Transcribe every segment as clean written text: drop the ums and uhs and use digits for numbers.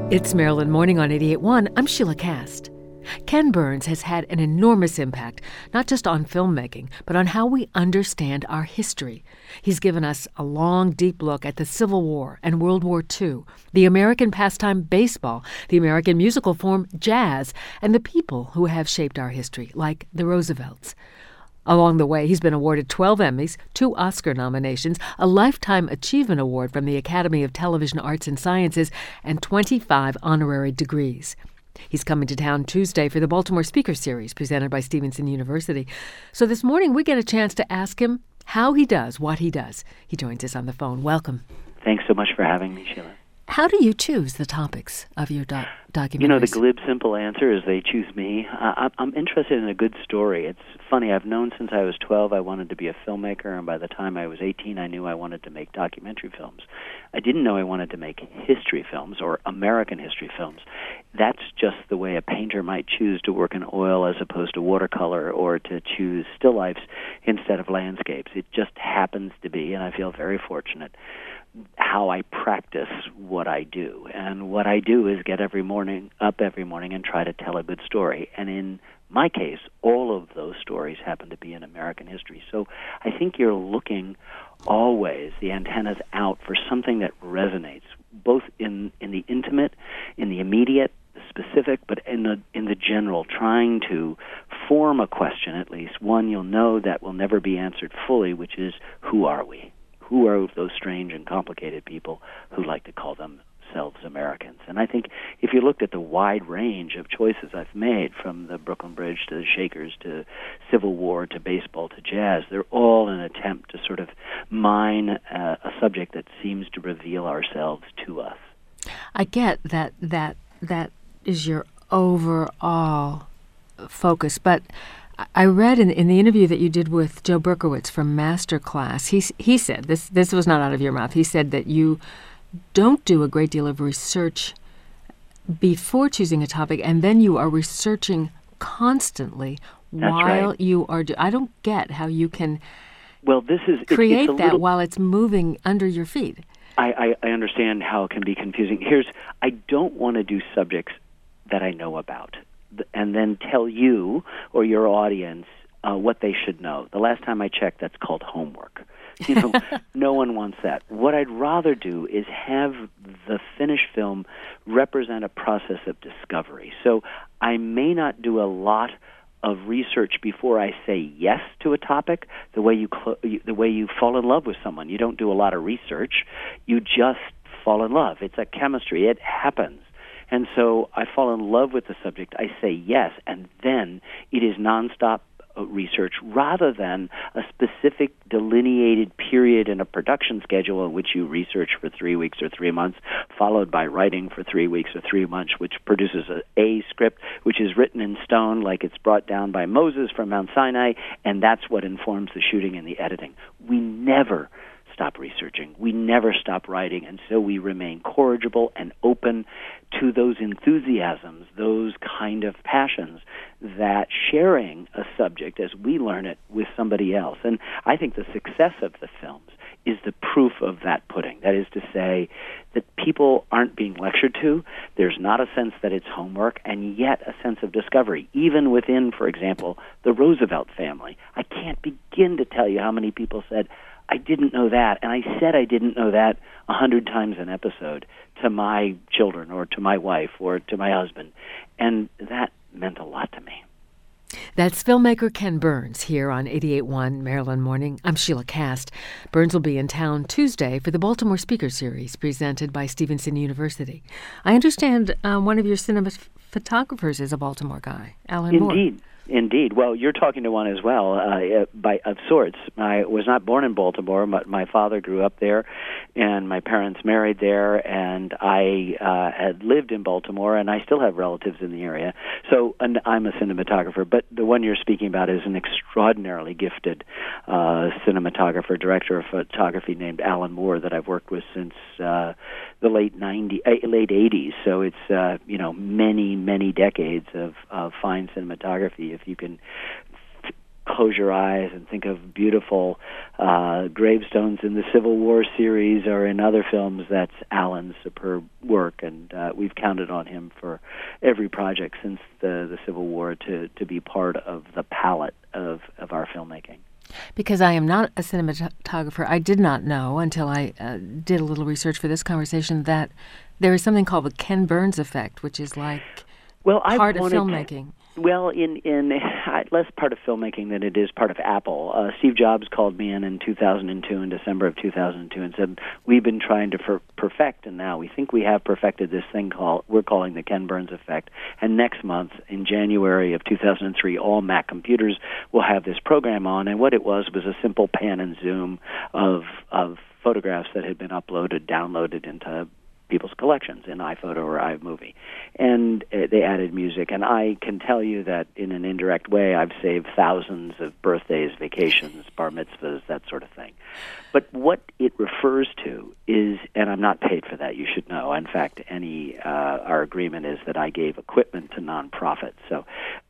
It's Maryland Morning on 88.1. I'm Sheila Cast. Ken Burns has had an enormous impact, not just on filmmaking, but on how we understand our history. He's given us a long, deep look at the Civil War and World War II, the American pastime baseball, the American musical form jazz, and the people who have shaped our history, like the Roosevelts. Along the way, he's been awarded 12 Emmys, 2 Oscar nominations, a Lifetime Achievement Award from the Academy of Television Arts and Sciences, and 25 honorary degrees. He's coming to town Tuesday for the Baltimore Speaker Series presented by Stevenson University. So this morning, we get a chance to ask him how he does what he does. He joins us on the phone. Welcome. Thanks so much for having me, Sheila. How do you choose the topics of your documentaries? You know, the glib, simple answer is they choose me. I'm interested in a good story. It's funny, I've known since I was 12 I wanted to be a filmmaker, and by the time I was 18 I knew I wanted to make documentary films. I didn't know I wanted to make history films or American history films. That's just the way a painter might choose to work in oil as opposed to watercolor, or to choose still lifes instead of landscapes. It just happens to be, and I feel very fortunate, how I practice what I do. And what I do is get up every morning and try to tell a good story. And in my case, all of those stories happen to be in American history. So I think you're looking always, the antennas out, for something that resonates, both in the intimate, in the immediate, the specific, but in the general, trying to form a question, at least one you'll know that will never be answered fully, which is, who are we? Who are those strange and complicated people who like to call themselves Americans? And I think if you looked at the wide range of choices I've made, from the Brooklyn Bridge to the Shakers to Civil War to baseball to jazz, they're all an attempt to sort of mine a subject that seems to reveal ourselves to us. I get that is your overall focus, but I read in the interview that you did with Joe Berkowitz from Masterclass, he said, this was not out of your mouth, he said that you don't do a great deal of research before choosing a topic, and then you are researching constantly while you are I don't get how you can create that while it's moving under your feet. I understand how it can be confusing. I don't want to do subjects that I know about and then tell you or your audience what they should know. The last time I checked, that's called homework. No one wants that. What I'd rather do is have the finished film represent a process of discovery. So I may not do a lot of research before I say yes to a topic. The way you fall in love with someone, you don't do a lot of research. You just fall in love. It's a chemistry. It happens. And so I fall in love with the subject, I say yes, and then it is nonstop research rather than a specific delineated period in a production schedule in which you research for 3 weeks or 3 months, followed by writing for 3 weeks or 3 months, which produces a script which is written in stone like it's brought down by Moses from Mount Sinai, and that's what informs the shooting and the editing. We never stop researching. We never stop writing, and so we remain corrigible and open to those enthusiasms, those kind of passions, that sharing a subject as we learn it with somebody else. And I think the success of the films is the proof of that pudding. That is to say that people aren't being lectured to. There's not a sense that it's homework, and yet a sense of discovery. Even within, for example, the Roosevelt family, I can't begin to tell you how many people said, I didn't know that, and I said I didn't know that 100 times an episode to my children or to my wife or to my husband, and that meant a lot to me. That's filmmaker Ken Burns here on 88.1 Maryland Morning. I'm Sheila Cast. Burns will be in town Tuesday for the Baltimore Speaker Series presented by Stevenson University. I understand one of your cinematographers is a Baltimore guy, Alan Moore. Indeed. Well, you're talking to one as well, of sorts. I was not born in Baltimore, but my father grew up there, and my parents married there, and I had lived in Baltimore, and I still have relatives in the area. So I'm a cinematographer, but the one you're speaking about is an extraordinarily gifted cinematographer, director of photography named Alan Moore that I've worked with since the late 80s. So it's many decades of fine cinematography. If you can close your eyes and think of beautiful gravestones in the Civil War series or in other films. That's Alan's superb work, and we've counted on him for every project since the Civil War to be part of the palette of our filmmaking. Because I am not a cinematographer, I did not know until I did a little research for this conversation that there is something called the Ken Burns effect, which is like part of filmmaking. Well, in less part of filmmaking than it is part of Apple. Steve Jobs called me in 2002, in December of 2002, and said, we've been trying to perfect, and now we think we have perfected this thing we're calling the Ken Burns effect. And next month, in January of 2003, all Mac computers will have this program on. And what it was a simple pan and zoom of photographs that had been downloaded into people's collections in iPhoto or iMovie. And they added music. And I can tell you that in an indirect way, I've saved thousands of birthdays, vacations, bar mitzvahs, that sort of thing. But what it refers to is, and I'm not paid for that, you should know. In fact, our agreement is that I gave equipment to nonprofits. So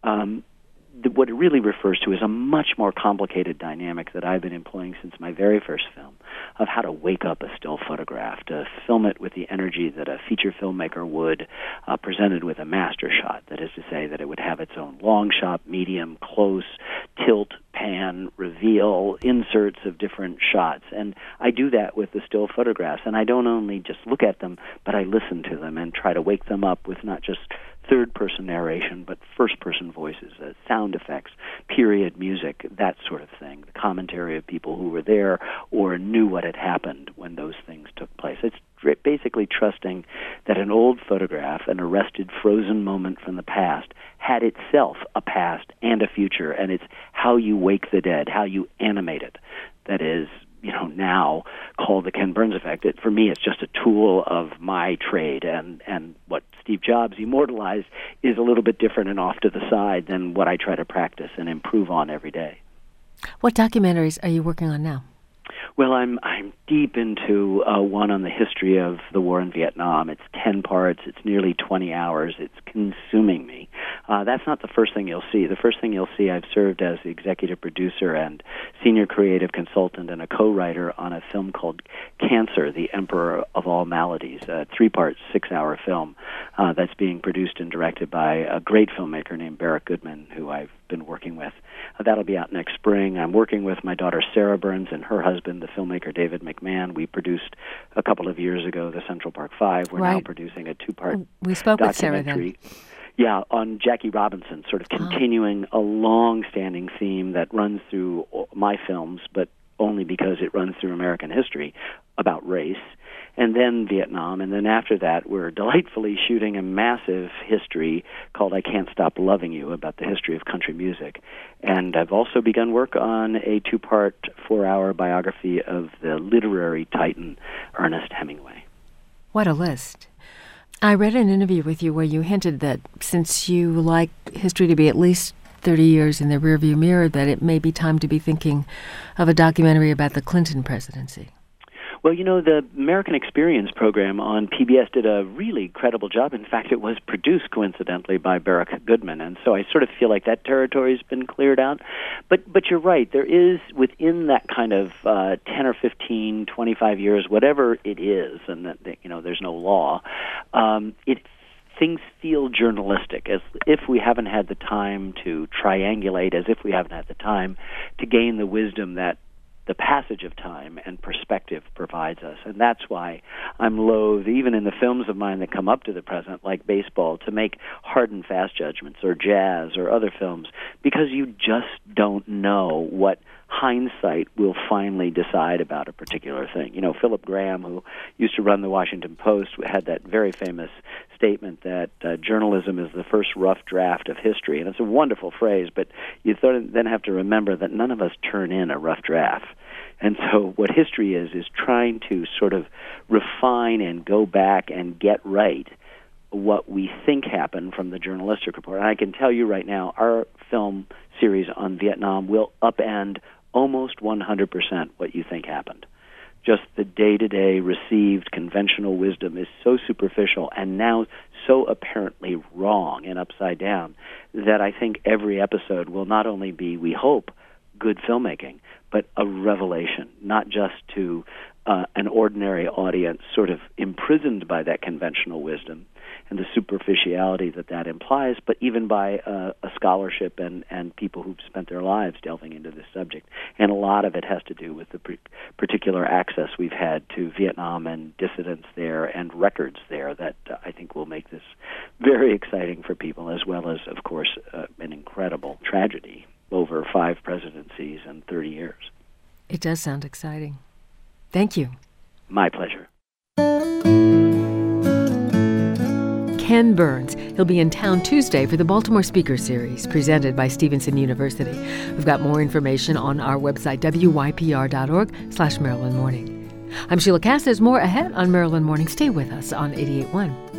what it really refers to is a much more complicated dynamic that I've been employing since my very first film, of how to wake up a still photograph, to film it with the energy that a feature filmmaker would, presented with a master shot. That is to say that it would have its own long shot, medium, close, tilt, pan, reveal, inserts of different shots. And I do that with the still photographs. And I don't only just look at them, but I listen to them and try to wake them up with not just third-person narration, but first-person voices, sound effects, period music, that sort of thing, the commentary of people who were there or knew what had happened when those things took place. It's basically trusting that an old photograph, an arrested, frozen moment from the past, had itself a past and a future, and it's how you wake the dead, how you animate it. That is, now called the Ken Burns effect. For me, it's just a tool of my trade, and what Steve Jobs immortalized is a little bit different and off to the side than what I try to practice and improve on every day. What documentaries are you working on now? Well, I'm deep into one on the history of the war in Vietnam. It's 10 parts. It's nearly 20 hours. It's consuming me. That's not the first thing you'll see. The first thing you'll see, I've served as the executive producer and senior creative consultant and a co-writer on a film called Cancer, the Emperor of All Maladies, a 3-part, 6-hour film that's being produced and directed by a great filmmaker named Barrett Goodman, who I've been working with. That'll be out next spring. I'm working with my daughter Sarah Burns and her husband, the filmmaker David McMahon. We produced a couple of years ago the Central Park 5. We're now producing a 2-part We spoke documentary. With Sarah then. Yeah, on Jackie Robinson, sort of continuing a long-standing theme that runs through my films, but only because it runs through American history, about race. And then Vietnam, and then after that, we're delightfully shooting a massive history called I Can't Stop Loving You, about the history of country music. And I've also begun work on a 2-part, 4-hour biography of the literary titan Ernest Hemingway. What a list. I read an interview with you where you hinted that since you like history to be at least 30 years in the rearview mirror, that it may be time to be thinking of a documentary about the Clinton presidency. Well, the American Experience program on PBS did a really credible job. In fact, it was produced, coincidentally, by Barrett Goodman, and so I sort of feel like that territory's been cleared out. But you're right. There is, within that kind of 10 or 15, 25 years, whatever it is, and that there's no law, things feel journalistic, as if we haven't had the time to triangulate, as if we haven't had the time to gain the wisdom that the passage of time and perspective provides us. And that's why I'm loath, even in the films of mine that come up to the present, like baseball, to make hard and fast judgments, or jazz, or other films, because you just don't know what hindsight will finally decide about a particular thing. Philip Graham, who used to run the Washington Post, had that very famous statement that journalism is the first rough draft of history. And it's a wonderful phrase, but you then have to remember that none of us turn in a rough draft. And so what history is trying to sort of refine and go back and get right what we think happened from the journalistic report. And I can tell you right now, our film series on Vietnam will upend almost 100% what you think happened. Just the day-to-day received conventional wisdom is so superficial and now so apparently wrong and upside down that I think every episode will not only be, we hope, good filmmaking, but a revelation, not just to an ordinary audience sort of imprisoned by that conventional wisdom and the superficiality that implies, but even by a scholarship and people who've spent their lives delving into this subject. And a lot of it has to do with the particular access we've had to Vietnam and dissidents there and records there that I think will make this very exciting for people, as well as, of course, an incredible tragedy over 5 presidencies and 30 years. It does sound exciting. Thank you. My pleasure. Ken Burns. He'll be in town Tuesday for the Baltimore Speaker Series, presented by Stevenson University. We've got more information on our website, wypr.org/Maryland Morning. I'm Sheila Cass. There's more ahead on Maryland Morning. Stay with us on 88.1.